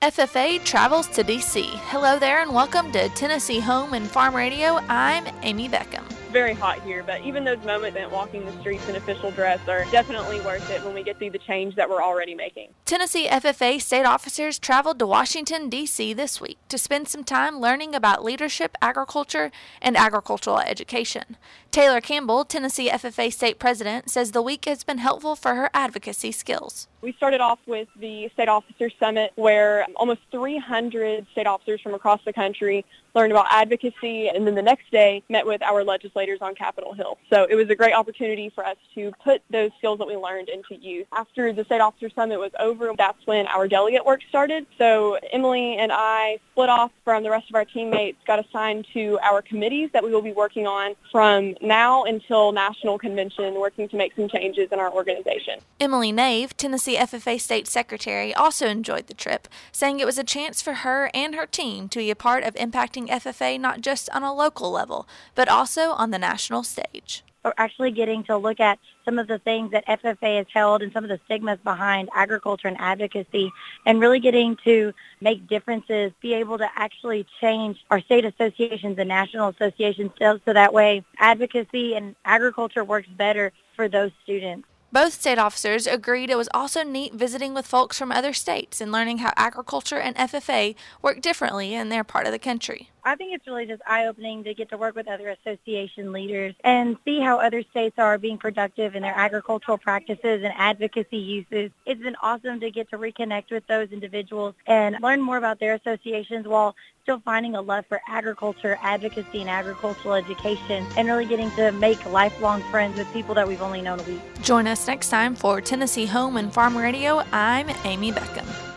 FFA travels to D.C. Hello there and welcome to Tennessee Home and Farm Radio. I'm Amy Beckham. Very hot here, but even those moments spent walking the streets in official dress are definitely worth it when we get to see the change that we're already making. Tennessee FFA state officers traveled to Washington, D.C. this week to spend some time learning about leadership, agriculture, and agricultural education. Taylor Campbell, Tennessee FFA state president, says the week has been helpful for her advocacy skills. We started off with the State Officers Summit, where almost 300 state officers from across the country learned about advocacy, and then the next day met with our legislators on Capitol Hill. So it was a great opportunity for us to put those skills that we learned into use. After the State Officers Summit was over, that's when our delegate work started. So Emily and I split off from the rest of our teammates, got assigned to our committees that we will be working on from now until National Convention, working to make some changes in our organization. Emily Nave, Tennessee FFA State Secretary, also enjoyed the trip, saying it was a chance for her and her team to be a part of impacting FFA not just on a local level, but also on the national stage. We're actually getting to look at some of the things that FFA has held and some of the stigmas behind agriculture and advocacy, and really getting to make differences, be able to actually change our state associations and national associations so that way advocacy and agriculture works better for those students. Both state officers agreed it was also neat visiting with folks from other states and learning how agriculture and FFA work differently in their part of the country. I think it's really just eye-opening to get to work with other association leaders and see how other states are being productive in their agricultural practices and advocacy uses. It's been awesome to get to reconnect with those individuals and learn more about their associations while still finding a love for agriculture, advocacy, and agricultural education, and really getting to make lifelong friends with people that we've only known a week. Join us next time for Tennessee Home and Farm Radio. I'm Amy Beckham.